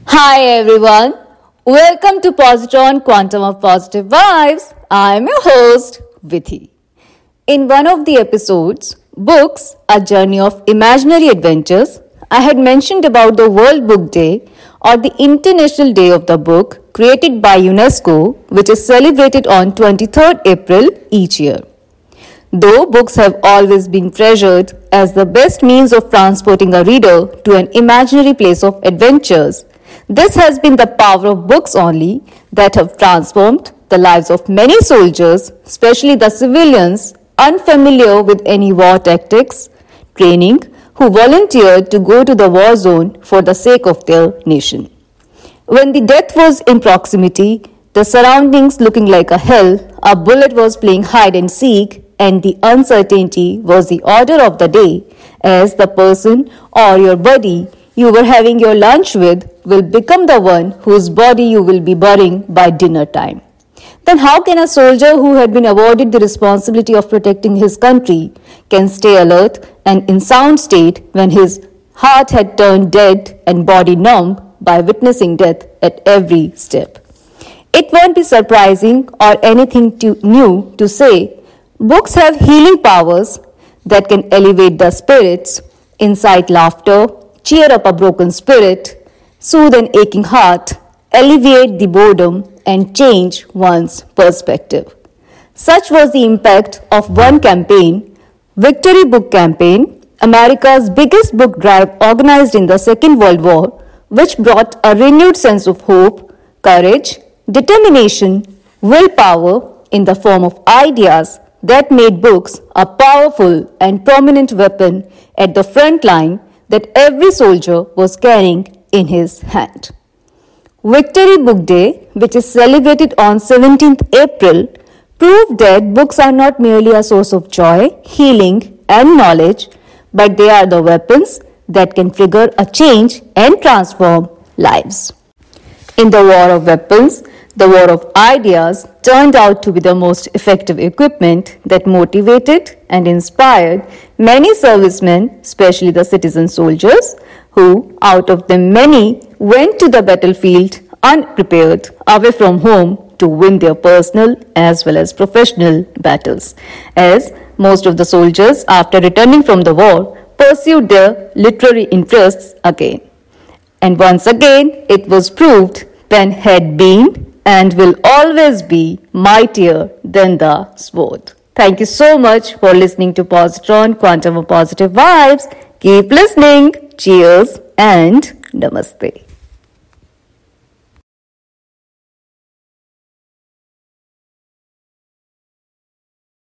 Hi everyone, welcome to Positron Quantum of Positive Vibes. I am your host, Vithi. In one of the episodes, Books, A Journey of Imaginary Adventures, I had mentioned about the World Book Day or the International Day of the Book created by UNESCO, which is celebrated on 23rd April each year. Though books have always been treasured as the best means of transporting a reader to an imaginary place of adventures, this has been the power of books only that have transformed the lives of many soldiers, especially the civilians unfamiliar with any war tactics, training, who volunteered to go to the war zone for the sake of their nation. When the death was in proximity, the surroundings looking like a hell, a bullet was playing hide and seek, and the uncertainty was the order of the day, as the person or your buddy you were having your lunch with will become the one whose body you will be burying by dinner time. Then how can a soldier who had been awarded the responsibility of protecting his country can stay alert and in sound state when his heart had turned dead and body numb by witnessing death at every step? It won't be surprising or anything new to say books have healing powers that can elevate the spirits, incite laughter, cheer up a broken spirit, soothe an aching heart, alleviate the boredom, and change one's perspective. Such was the impact of one campaign, Victory Book Campaign, America's biggest book drive organized in the Second World War, which brought a renewed sense of hope, courage, determination, willpower in the form of ideas that made books a powerful and prominent weapon at the front line that every soldier was carrying in his hand. Victory Book Day, which is celebrated on 17th April, proved that books are not merely a source of joy, healing, and knowledge, but they are the weapons that can trigger a change and transform lives. In the war of weapons, the war of ideas turned out to be the most effective equipment that motivated and inspired many servicemen, especially the citizen soldiers, who, out of them many, went to the battlefield unprepared, away from home to win their personal as well as professional battles, as most of the soldiers, after returning from the war, pursued their literary interests again. And once again, it was proved pen had been and will always be mightier than the sword. Thank you so much for listening to Positron Quantum of Positive Vibes. Keep listening. Cheers and namaste.